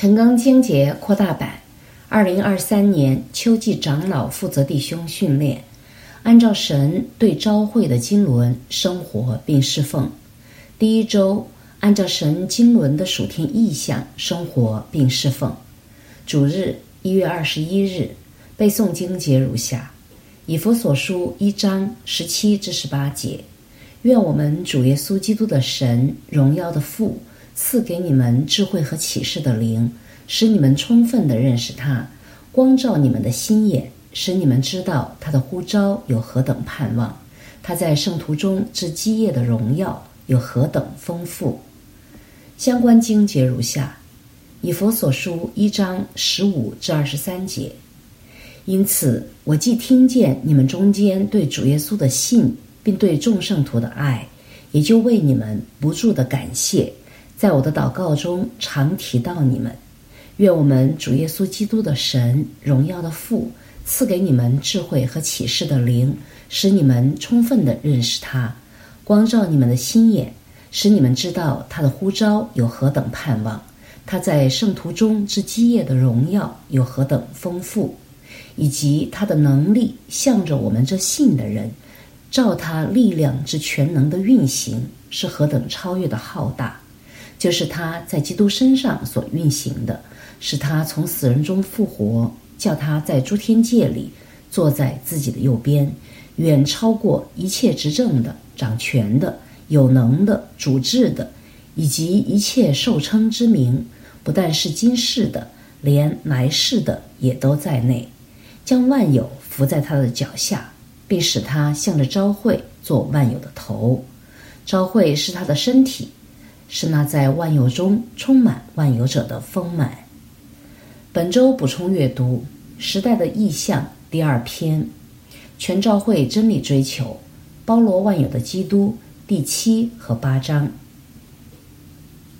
陈刚经节扩大版，2023年秋季长老负责弟兄训练，按照神对召会的经纶生活并侍奉。第一周，按照神经纶的属天意象生活并侍奉。主日1月21日，背诵经节如下：以弗所书1章17至18节。愿我们主耶稣基督的神，荣耀的父，赐给你们智慧和启示的灵，使你们充分地认识他，光照你们的心眼，使你们知道他的呼召有何等盼望，他在圣徒中之基业的荣耀有何等丰富。相关经节如下：以弗所书1章15至23节。因此，我既听见你们中间对主耶稣的信，并对众圣徒的爱，也就为你们不住的感谢，在我的祷告中常提到你们。愿我们主耶稣基督的神，荣耀的父，赐给你们智慧和启示的灵，使你们充分地认识他，光照你们的心眼，使你们知道他的呼召有何等盼望，他在圣徒中之基业的荣耀有何等丰富，以及他的能力向着我们这信的人，照他力量之全能的运行是何等超越的浩大，就是他在基督身上所运行的，使他从死人中复活，叫他在诸天界里坐在自己的右边，远超过一切执政的、掌权的、有能的、主治的，以及一切受称之名，不但是今世的，连来世的也都在内，将万有伏在他的脚下，并使他向着召会做万有的头。召会是他的身体，是那在万有中充满万有者的丰满。本周补充阅读时代的意象第2篇，全召会真理追求，包罗万有的基督第7和8章。